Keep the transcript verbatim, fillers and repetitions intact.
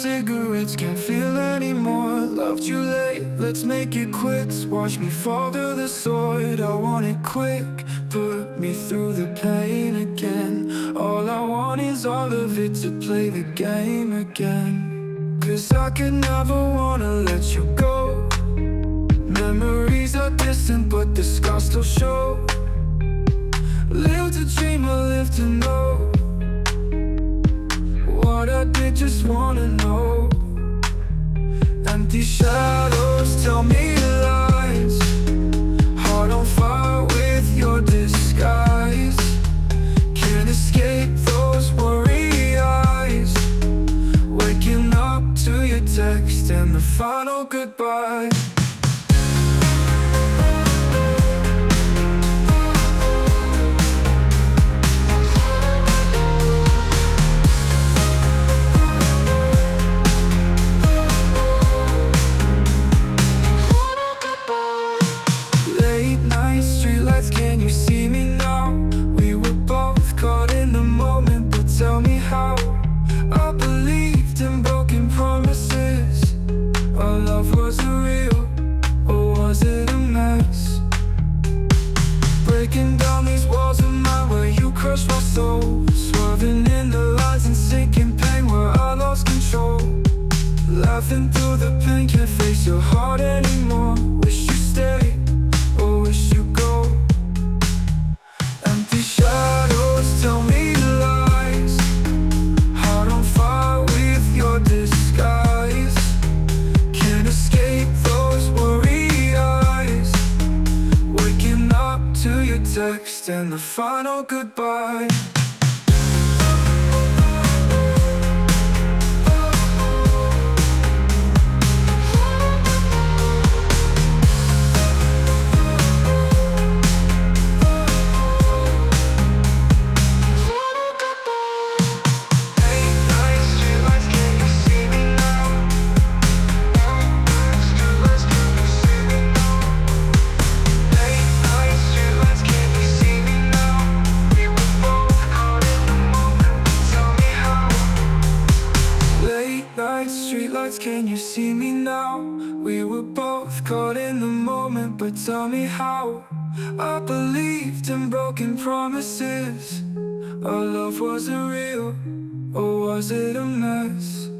cigarettes, can't feel anymore. Loved you late, let's make it quick. Watch me fall to the sword, I want it quick. Put me through the pain again. All I want is all of it to play the game again. Cause I could never wanna let you go. Memories are distant but the scars still show. Live to dream or live to know. What I did, just wanna know. Empty shadows tell me lies. Heart on fire with your disguise. Can't escape those worry eyes. Waking up to your text and the final goodbye. Can you see me now? We were both caught in the moment, but tell me how. I believed in broken promises. Our love wasn't real, or was it a mess? Breaking down these walls of mine where you crushed my soul. Swerving in the lies and sinking pain where I lost control. Laughing through the pain, can't face your heart anymore. Wish you stayed, or wish you go. Empty shadows tell me lies. Heart on fire with your disguise. Can't escape those worry eyes. Waking up to your text and the final goodbye. Streetlights, can you see me now? We were both caught in the moment, but tell me how. I believed in broken promises. Our love wasn't real, or was it a mess?